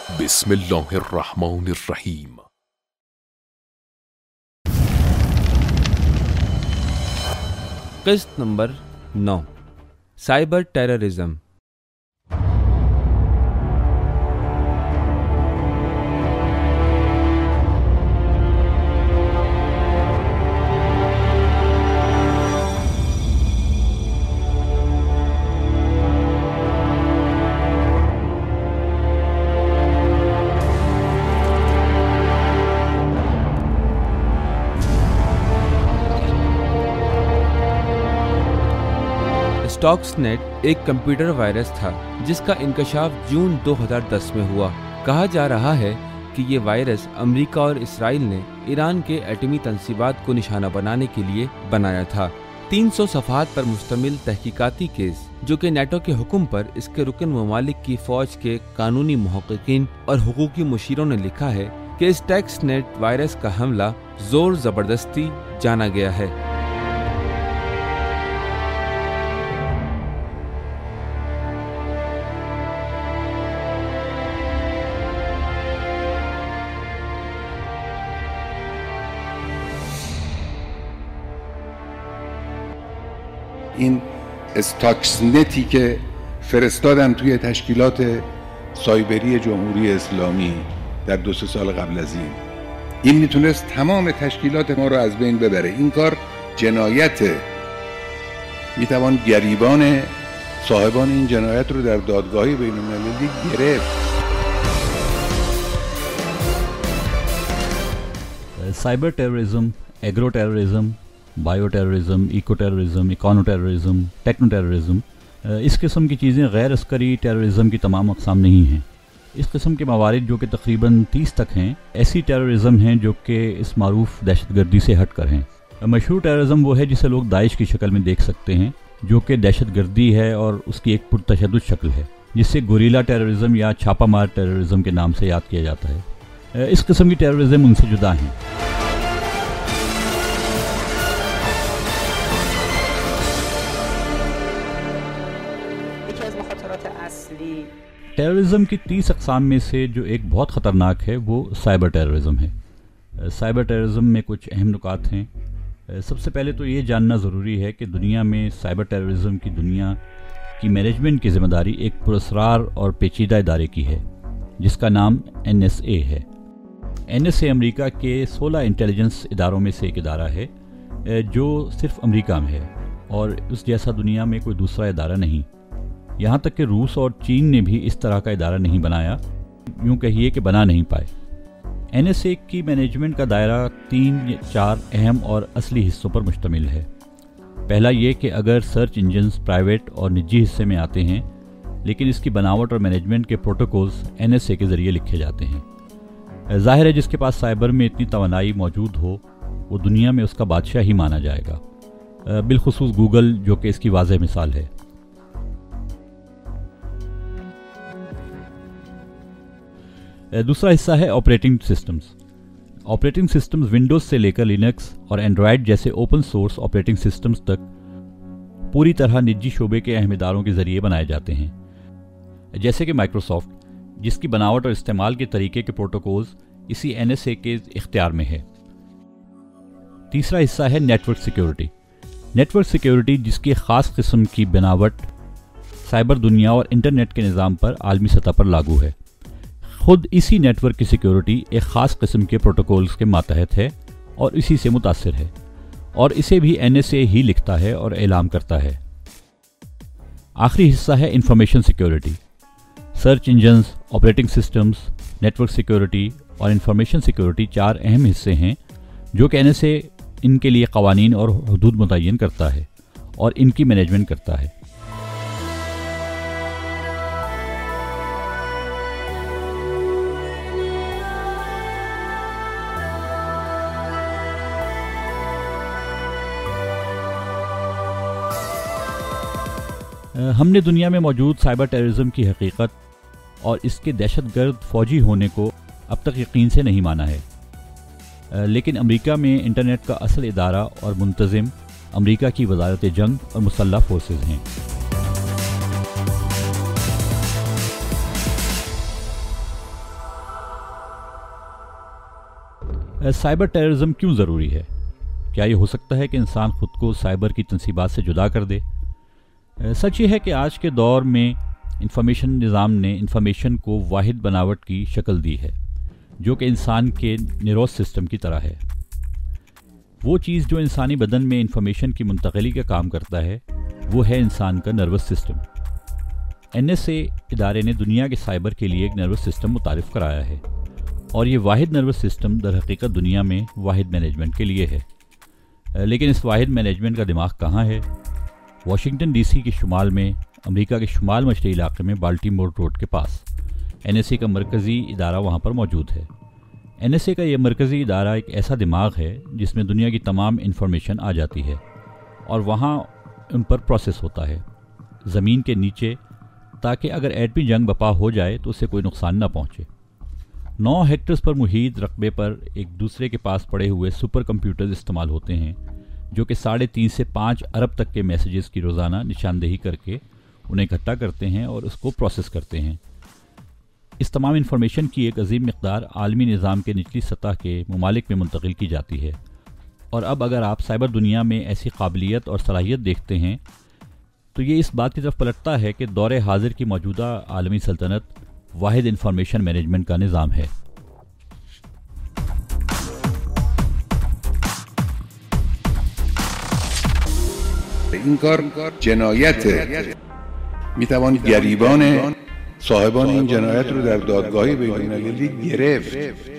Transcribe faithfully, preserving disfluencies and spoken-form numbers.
بسم اللہ الرحمن الرحیم۔ قسط نمبر نو، سائبر ٹیررزم۔ اسٹاکس نیٹ ایک کمپیوٹر وائرس تھا جس کا انکشاف جون دو ہزار دس میں ہوا۔ کہا جا رہا ہے کہ یہ وائرس امریکہ اور اسرائیل نے ایران کے ایٹمی تنصیبات کو نشانہ بنانے کے لیے بنایا تھا۔ تین سو صفحات پر مشتمل تحقیقاتی کیس جو کہ نیٹو کے حکم پر اس کے رکن ممالک کی فوج کے قانونی محققین اور حقوقی مشیروں نے لکھا ہے کہ اسٹاکس نیٹ وائرس کا حملہ زور زبردستی جانا گیا ہے۔ این استاکس نتی که فرستادن توی تشکیلات سایبری جمهوری اسلامی در دو سه سال قبل از این این میتونست تمام تشکیلات ما رو از بین ببره. این کار جنایته. میتوان گریبان صاحبان این جنایت رو در دادگاهی بین المللی گرفت. Cyber terrorism, agro terrorism, bio terrorism, eco terrorism, econo terrorism, techno terrorism, اس قسم کی چیزیں غیر عسکری ٹیررزم کی تمام اقسام نہیں ہیں۔ اس قسم کے موارد جو کہ تقریباً تیس تک ہیں ایسی ٹیررزم ہیں جو کہ اس معروف دہشت گردی سے ہٹ کر ہیں۔ مشہور ٹیررزم وہ ہے جسے لوگ داعش کی شکل میں دیکھ سکتے ہیں، جو کہ دہشت گردی ہے اور اس کی ایک پرتشدد شکل ہے جسے گوریلا ٹیررزم یا چھاپا مار ٹیررزم کے نام سے یاد کیا جاتا ہے۔ اس قسم کی ٹیررزم ان سے جدا ہیں۔ ٹیررزم کی تیس اقسام میں سے جو ایک بہت خطرناک ہے وہ سائبر ٹیررزم ہے۔ سائبر ٹیررزم میں کچھ اہم نکات ہیں۔ سب سے پہلے تو یہ جاننا ضروری ہے کہ دنیا میں سائبر ٹیررزم کی دنیا کی مینجمنٹ کی ذمہ داری ایک پراسرار اور پیچیدہ ادارے کی ہے جس کا نام این ایس اے ہے۔ این ایس اے امریکہ کے سولہ انٹیلیجنس اداروں میں سے ایک ادارہ ہے جو صرف امریکہ میں ہے اور اس جیسا دنیا میں کوئی دوسرا ادارہ نہیں۔ یہاں تک کہ روس اور چین نے بھی اس طرح کا ادارہ نہیں بنایا، یوں کہیے کہ بنا نہیں پائے۔ این ایس اے کی مینجمنٹ کا دائرہ تین چار اہم اور اصلی حصوں پر مشتمل ہے۔ پہلا یہ کہ اگر سرچ انجنز پرائیویٹ اور نجی حصے میں آتے ہیں لیکن اس کی بناوٹ اور مینجمنٹ کے پروٹوکولز این ایس اے کے ذریعے لکھے جاتے ہیں۔ ظاہر ہے جس کے پاس سائبر میں اتنی توانائی موجود ہو وہ دنیا میں اس کا بادشاہ ہی مانا جائے گا، بالخصوص گوگل جو کہ اس کی واضح مثال ہے۔ دوسرا حصہ ہے operating systems. Operating systems Windows سے لے کر لینکس اور اینڈرائڈ جیسے اوپن سورس آپریٹنگ سسٹمز تک پوری طرح نجی شعبے کے اہم اداروں کے ذریعے بنائے جاتے ہیں، جیسے کہ مائکروسافٹ جس کی بناوٹ اور استعمال کے طریقے کے پروٹوکولز اسی این ایس اے کے اختیار میں ہے۔ تیسرا حصہ ہے network security. Network security جس کی خاص قسم کی بناوٹ سائبر دنیا اور انٹرنیٹ کے نظام پر عالمی سطح پر لاگو ہے۔ خود اسی نیٹ ورک کی سیکیورٹی ایک خاص قسم کے پروٹوکولز کے ماتحت ہے اور اسی سے متاثر ہے، اور اسے بھی این ایس اے ہی لکھتا ہے اور اعلام کرتا ہے۔ آخری حصہ ہے information security. Search engines, operating systems, network security اور انفارمیشن سیکیورٹی چار اہم حصے ہیں جو کہ این ایس اے ان کے لیے قوانین اور حدود متعین کرتا ہے اور ان کی مینجمنٹ کرتا ہے۔ ہم نے دنیا میں موجود سائبر ٹیررزم کی حقیقت اور اس کے دہشت گرد فوجی ہونے کو اب تک یقین سے نہیں مانا ہے، لیکن امریکہ میں انٹرنیٹ کا اصل ادارہ اور منتظم امریکہ کی وزارت جنگ اور مسلح فورسز ہیں۔ سائبر ٹیررزم کیوں ضروری ہے؟ کیا یہ ہو سکتا ہے کہ انسان خود کو سائبر کی تنصیبات سے جدا کر دے؟ سچ یہ ہے کہ آج کے دور میں انفارمیشن نظام نے انفارمیشن کو واحد بناوٹ کی شکل دی ہے، جو کہ انسان کے نیروس سسٹم کی طرح ہے۔ وہ چیز جو انسانی بدن میں انفارمیشن کی منتقلی کا کام کرتا ہے وہ ہے انسان کا nervous system. N S A ادارے نے دنیا کے سائبر کے لیے ایک نروس سسٹم متعارف کرایا ہے، اور یہ واحد نروس سسٹم در حقیقت دنیا میں واحد مینجمنٹ کے لیے ہے۔ لیکن اس واحد مینجمنٹ کا دماغ کہاں ہے؟ واشنگٹن ڈی سی کے شمال میں، امریکہ کے شمال مشرقی علاقے میں بالٹیمور روڈ کے پاس این ایس اے کا مرکزی ادارہ وہاں پر موجود ہے۔ این ایس اے کا یہ مرکزی ادارہ ایک ایسا دماغ ہے جس میں دنیا کی تمام انفارمیشن آ جاتی ہے اور وہاں ان پر پروسیس ہوتا ہے زمین کے نیچے، تاکہ اگر ایٹمی جنگ بپا ہو جائے تو اسے کوئی نقصان نہ پہنچے۔ نو ہیکٹرز پر محیط رقبے پر ایک دوسرے کے پاس پڑے ہوئے سپر کمپیوٹرز استعمال ہوتے ہیں، جو کہ ساڑھے تین سے پانچ ارب تک کے میسیجز کی روزانہ نشاندہی کر کے انہیں اکٹھا کرتے ہیں اور اس کو پروسیس کرتے ہیں۔ اس تمام انفارمیشن کی ایک عظیم مقدار عالمی نظام کے نچلی سطح کے ممالک میں منتقل کی جاتی ہے، اور اب اگر آپ سائبر دنیا میں ایسی قابلیت اور صلاحیت دیکھتے ہیں تو یہ اس بات کی طرف پلٹتا ہے کہ دور حاضر کی موجودہ عالمی سلطنت واحد انفارمیشن مینجمنٹ کا نظام ہے۔ این کار جنایته. میتوان گریبان صاحبان این جنایت رو در دادگاهی بین‌المللی گرفت.